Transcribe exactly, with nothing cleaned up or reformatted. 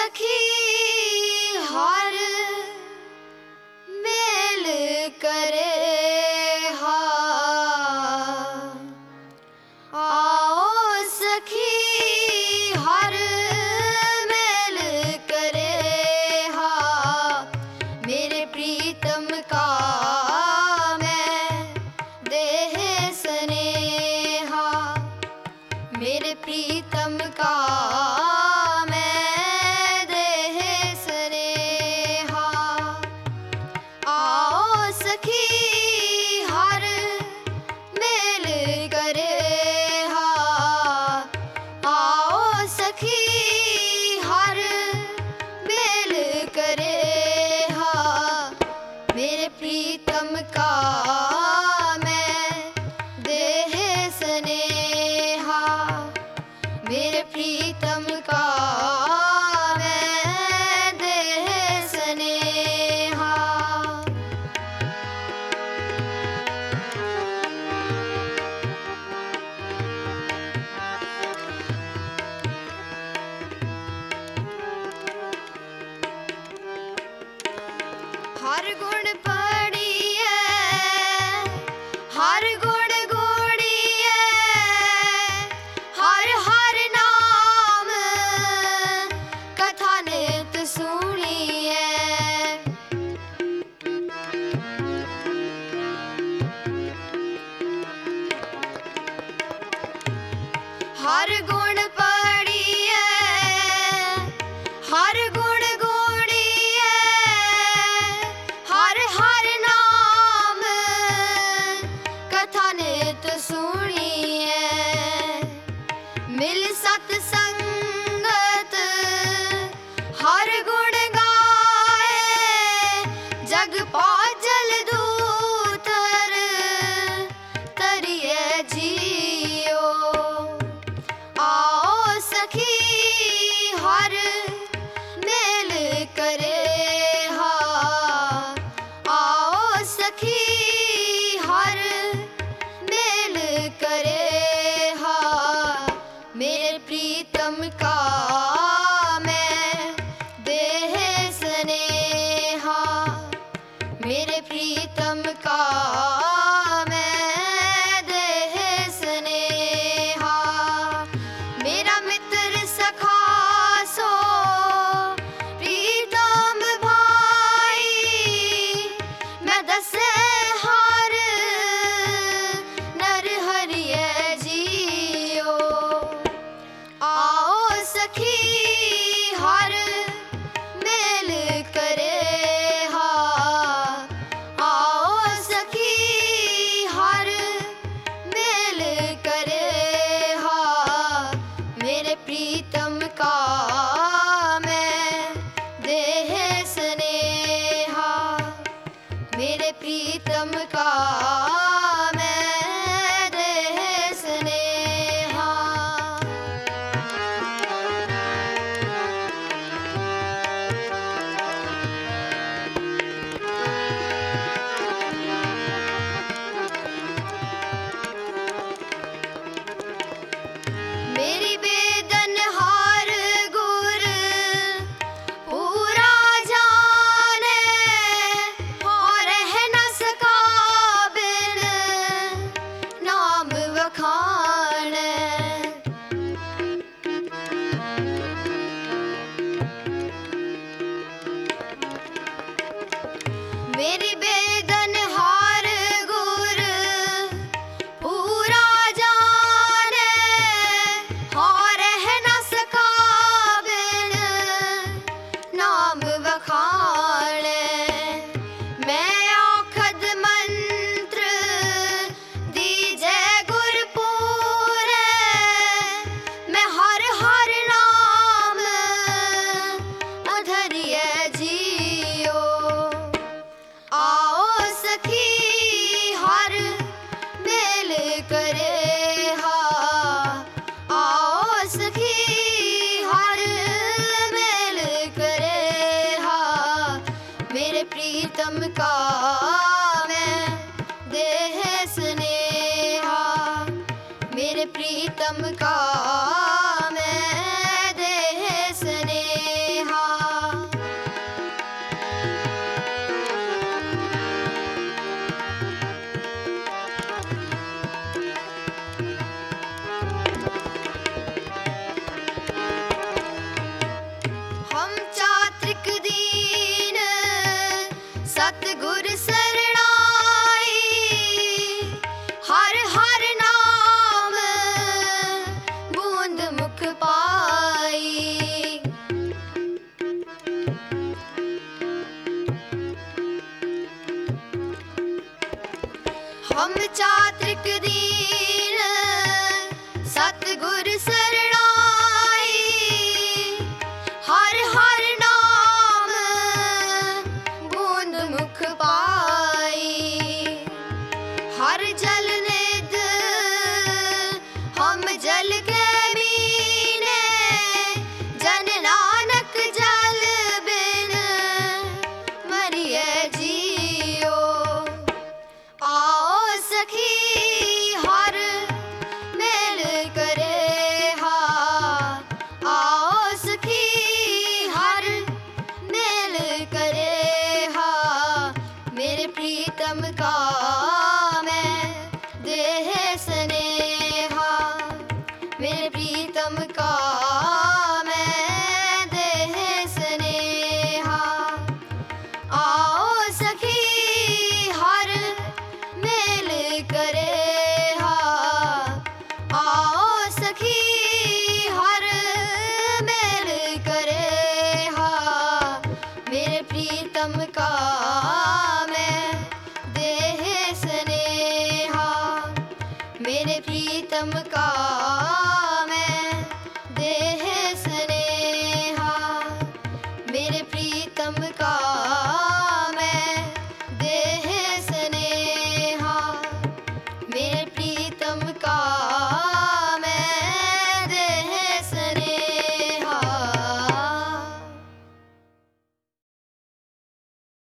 सखी हर मेल करे हा। आओ सखी हर मेल करे हा। मेरे प्रीतम का मैं देह स्नेहा। मेरे प्रीतम का प्रीतम का मैं देह स्नेहा। मेरे प्रीतम का मैं देह स्नेहा। हर गुण पड़ी है, हर गुण गोड़ी है, हर हर नाम कथा नित सुनी है। हर गुण पड़ी है, हर गुण मिल सत्संगत हर गुण गाए। जग पाजल दूतर तरिए जियो। आओ सखी हर मेल करे हा। आओ सखी हर मेल करे। मेरे प्रीतम का मैं देह स्नेहा। मेरे प्रीतम का मैं देह स्नेहा। मेरा मित्र सखा सो प्रीतम भाई। मैं दसे हार नर हरिये जियो। आओ सखी हर मेल करे हा। आओ सखी हर मेल करे हा। मेरे प्रीतम का मैं देह स्नेहा। मेरे प्रीतम का मैं देह स्नेहा। मेरी बेदन हार गुर पूरा जाने। और रह न सका बिन नाम वखाने। मेरी बेदन हार गुर पूरा जाने। और रह न सका बिन नाम वखाने। मैं आखद मंत्र दीजे गुरपुर। मैं हर हर नाम अधरिए जियो। आओ सखी हर मेल करे हा। आओ सखी हर मेल करे हा। मेरे प्रीतम का मैं देह स्नेहा। मेरे प्रीतम का मैं देह स्नेहा। जल के मीने जन नानक जल बिन मरिए जियो। आओ सखी हर मेल करे हा, आओ सखी हर मेल करे हा। मेरे प्रीतम का मैं देह स्नेहा, मेरे प्रीतम